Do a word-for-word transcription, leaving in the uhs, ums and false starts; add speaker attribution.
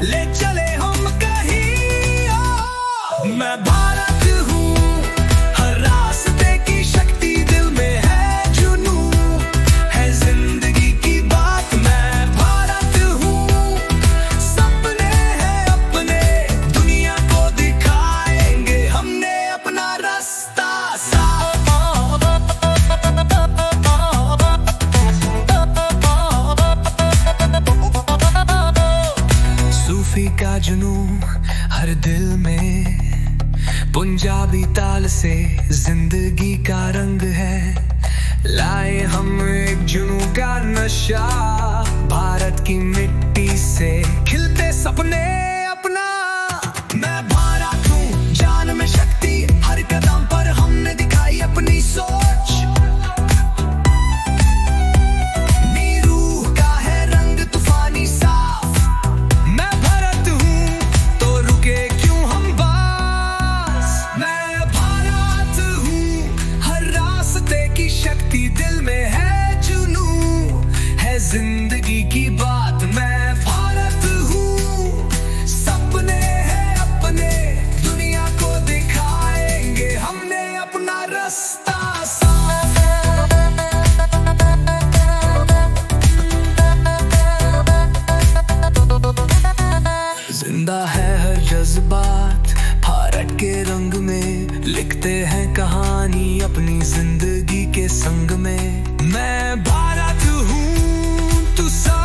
Speaker 1: ले चले हम कहीं और। मैं भारत हूँ, हर रास्ते की शक्ति दिल में है जुनून, है जिंदगी की बात। मैं भारत हूँ, सपने हैं अपने, दुनिया को दिखाएंगे हमने अपना रास्ता साफ। सूफी का जुनून हर दिल में, पंजाबी ताल से जिंदगी का रंग है। लाए हम एक जुनून का नशा, भारत की मिट्टी से खिलते सपने अपना। मैं भारत हूँ, जान में शक्ति, हर कदम पर हमने दिखाई अपनी सोच। नीरू का है रंग तूफानी साफ, मैं भारत हूँ तो रुके क्यों हम बास। मैं भारत हूँ, हर रास्ते की शक्ति दिल में है जुनून, है जिंदगी की बात। मैं भारत हूँ, सपने हैं अपने, दुनिया को दिखाएंगे हमने अपना रास्ता साफ। जिंदा है हर जज्बात भारत के रंग में, लिखते हैं कहानी अपनी जिंदगी के संग में। मैं भारत हूँ, तू